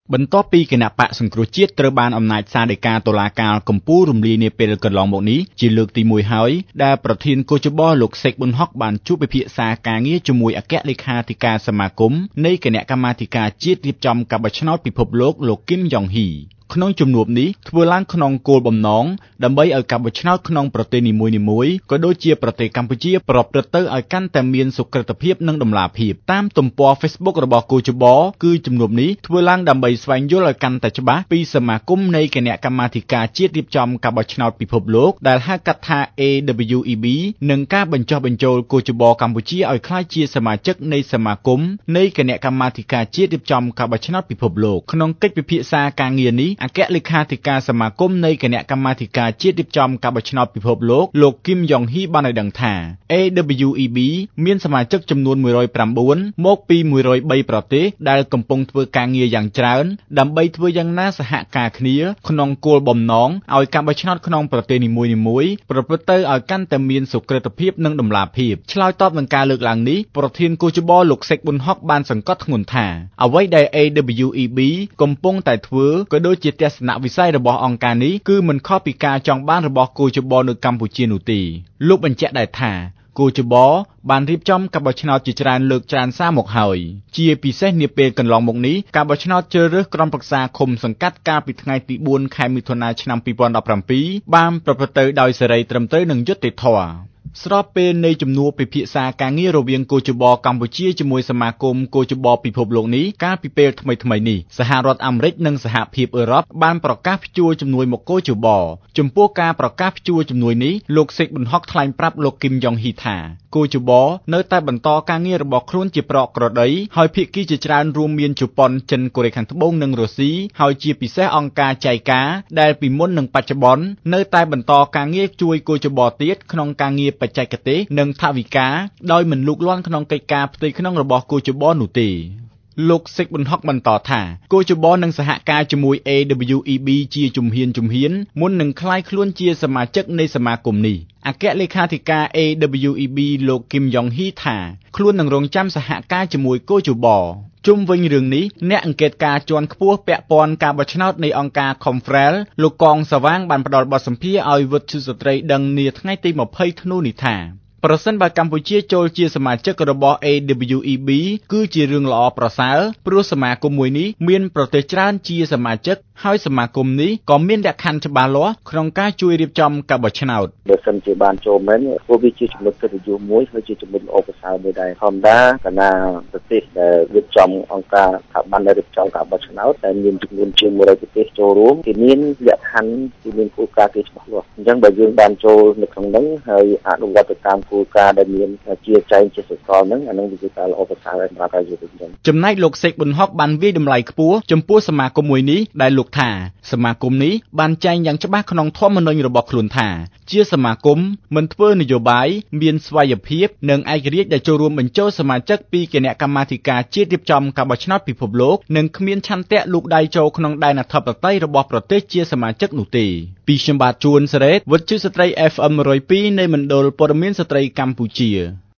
បន្ទាប់ពីគណៈបកសង្គ្រោះជាតិត្រូវបានអំណាចសាលដីកាតុលាការកំពូលរំលាយនាពេលកន្លងមកនេះជាលើកទី1ហើយដែលប្រធានគូចបលោកសេកប៊ុនហុកបានជួបពិភាក្សាការងារជាមួយអគ្គលេខាធិការសមាគមនៃគណៈកម្មាធិការជាតិរៀបចំការបោះឆ្នោតពិភពលោកគឹមយ៉ុងហ៊ីក្នុងជំនួបនេះធ្វើឡើងក្នុងគោលបំណងដើម្បីឲ្យការបោះឆ្នោតក្នុងប្រទេសនីមួយៗក៏ដូចជាប្រទេសកម្ពុជាប្រព្រឹត្តទៅឲ្យកាន់តែមានសុក្រឹតភាពនិងតម្លាភាពតាមទំព័រ Facebook របស់គូចបគឺជំនួបនេះធ្វើឡើងដើម្បីស្វែងយល់ឲ្យកាន់តែច្បាស់ពីសមាគមនៃគណៈកម្មាធិការជាតិរៀបចំការបោះឆ្នោតពិភពលោកដែលហៅកាត់ថា AWEB និងការបញ្ចុះបញ្ចូលគូចបកម្ពុជាឲ្យក្លាយជាសមាជិកនៃសមាគមនៃគណៈកម្មាធិការជាតិរៀបចំការបោះឆ្នោតពិភពលោកក្នុងកិច្ចពិភាក្សាការងារនេះអគ្គលេខាធិការសមាគមនៃគណៈកម្មាធិការជាតិរៀបចំការបោះឆ្នោតពិភពលោកគឹមយ៉ុងហ៊ីបានឲ្យដឹងថា AWEB មានសមាជិកចំនួន109មកពី103ប្រទេសដែលកំពុងធ្វើការងារយ៉ាងច្រើនដើម្បីធ្វើយ៉ាងណាសហការគ្នាក្នុងគោលបំណងឲ្យការបោះឆ្នោតក្នុងប្រទេសនីមួយៗប្រព្រឹត្តទៅឲ្យកាន់តែមានសុក្រឹតភាពនិងតម្លាភាពឆ្លើយតបនឹងការលើកឡើងនេះប្រធានគូចបលោកសេកប៊ុនហុកបានសង្កត់ធ្ងន់ថាអ្វីដែល AWEB កំពុងតែធ្វើក៏ដូចជាទស្សនវិស័យរបស់អង្គការនេះគឺមិនខុសពីការចង់បានរបស់គូចបនៅកម្ពុជានោះទេលោកបញ្ជាក់ដែរថាគូចបបានរៀបចំការបោះឆ្នោតជាច្រើនលើកច្រើនសារមកហើយជាពិសេសនាពេលកន្លងមកនេះការបោះឆ្នោតជ្រើសរើសក្រុមប្រឹក្សាឃុំសង្កាត់កាលពីថ្ងៃទី4ខែមិថុនាឆ្នាំ2017បានប្រព្រឹត្តទៅដោយសេរីត្រឹមត្រូវនិងយុត្តិធម៌ស្របពេលនៃជំនួបពិភាក្សាការងាររវាងគូចបកម្ពុជាជាមួយសមាគមគូចបពិភពលោកនេះកាលពីពេលថ្មីៗនេះសហរដ្ឋអាមេរិកនិងសហភាពអឺរ៉ុបបានប្រកាសព្យួរជំនួយមកគូចបចំពោះការប្រកាសព្យួរជំនួយនេះលោកសេកប៊ុនហុកថ្លែងប្រាប់លោកគឹមយ៉ុងហ៊ីថាគូចបនៅតែបន្តការងាររបស់ខ្លួនជាប្រក្រតីហើយភាគីជាច្រើនរួមមានជប៉ុនចិនកូរ៉េខាងត្បូងនិងរុស្ស៊ីហើយជាពិសេសអង្គការចៃកាដែលពីមុននិងបច្ចុប្បន្ននៅតែបន្តការងារជួយគូចបទៀតក្នុងការងារបច្ចេកទេសនិងថវិកាដោយមិនលូកលាន់ក្នុងកិច្ចការផ្ទៃក្នុងរបស់គូចបនោះទេលោកសេកប៊ុនហុកបន្តថាគូចបនឹងសហការជាមួយ AWEB ជាជំហានមុននឹងក្លាយខ្លួនជាសមាជិកនៃសមាគមនេះអគ្គលេខាធិការ AWEB លោកគឹមយ៉ុងហ៊ីថាខ្លួននឹងរងចាំសហការជាមួយគូចបជុំវិញរឿងនេះអ្នកអង្កេតការណ៍ជាន់ខ្ពស់ពាក់ព័ន្ធការបោះឆ្នោតនៃអង្គការ Confrel លោកកងសវាងបានផ្ដល់បទសម្ភាសន៍ឲ្យវិទ្យុស្ត្រីដឹងនាថ្ងៃទី20ធ្នូនេះថាប្រសិនបើកម្ពុជាចូលជាសមាជិករបស់ AWEB គឺជារឿងល្អប្រសើរព្រោះសមាគមមួយនេះមានប្រទេសច្រើនជាសមាជិកហើយសមាគមនេះក៏មានលក្ខខណ្ឌច្បាស់លាស់ក្នុងការជួយរៀបចំការបោះឆ្នោតបើសិនជាបានចូលមែនព្រោះវាជាចំណុចកិត្តិយសមួយហើយជាចំណុចល្អប្រសើរមួយដែរធម្មតាកាលណាប្រទេសដែលរៀបចំអង្គការស្ថាប័នដែលរៀបចំការបោះឆ្នោតតែមានចំនួនជាង100ប្រទេសចូលរួមគេមានលក្ខខណ្ឌគេមានគោលការណ៍គេច្បាស់លាស់អញ្ចឹងបើយើងបានចូលនៅក្នុងហ្នឹងហើយអនុវត្តទៅតាមគោលការណ៍ដែលមានជាចែងជាសកលហ្នឹងអានឹងវាជាការល្អប្រសើរសម្រាប់ការយល់ដឹងចំណែកលោកសេកប៊ុនហុកបានវាយតម្លៃខ្ពស់ចំពោះសមាគមមួយនេះដែលលោកថាសមាគមនេះបានចែងយ៉ាងច្បាស់ក្នុងធម្មនុញ្ញរបស់ខ្លួនថាជាសមាគមមិនធ្វើនយោបាយមានស្វ័យភាពនិងឯករាជ្យដែលចូលរួមបញ្ចូលសមាជិកពីគណៈកម្មាធិការជាតិរៀបចំការបោះឆ្នោតពិភពលោកនិងគ្មានឆន្ទៈលូកដៃចូលក្នុងដែនអធិបតេយ្យរបស់ប្រទេសជាសមាជិកនោះទេពីខ្ញុំបាទជួនសេរីវិទ្យុស្ត្រី FM 102នៃមណ្ឌលព័ត៌មានស្ត្រីកម្ពុជា